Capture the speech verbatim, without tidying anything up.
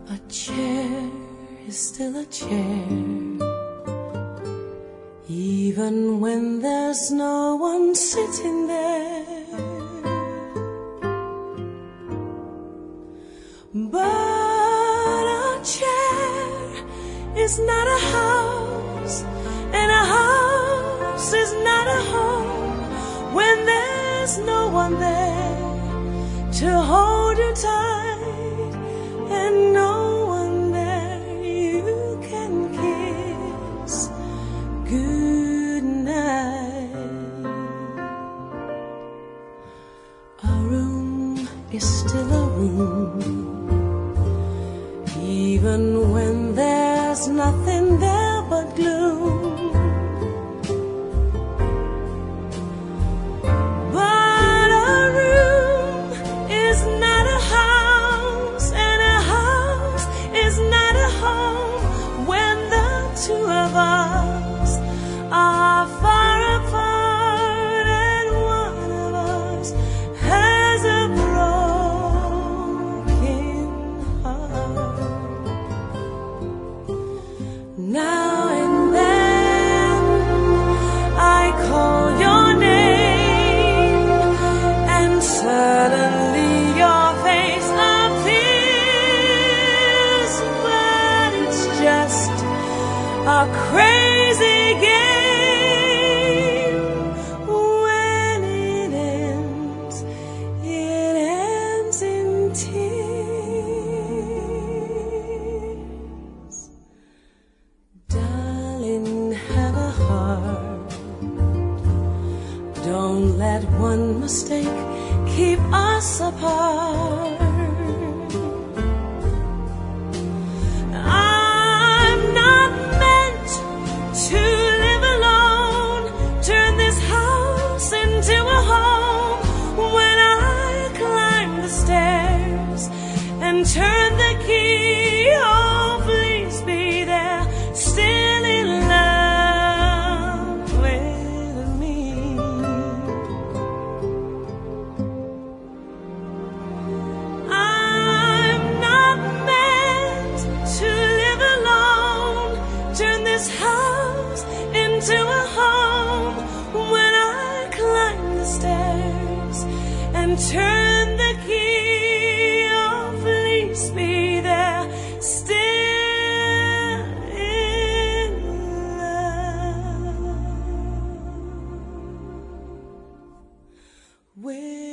A chair is still a chair, even when there's no one sitting there. But a chair is not a house, and a house is not a home when there's no one there to hold you tight, and no one there you can kiss goodnight. A room is still a room, even when there's nothing there but gloom. But a room is not a house, and a house is not a home when the two of us are far apart, and one of us has a broken heart. Now and then I call your name, and suddenly your face appears, but it's just a crazy game. When it ends, it ends in tears. Darling, have a heart. Don't let one mistake keep us apart. I'm not meant to live alone. Turn this house into a home when I climb the stairs and turn the key. Oh, please be there, still in love with me. I'm not meant to live alone. Turn this house into a home when I climb the stairs and turn the key. Oh, please be there, still in love with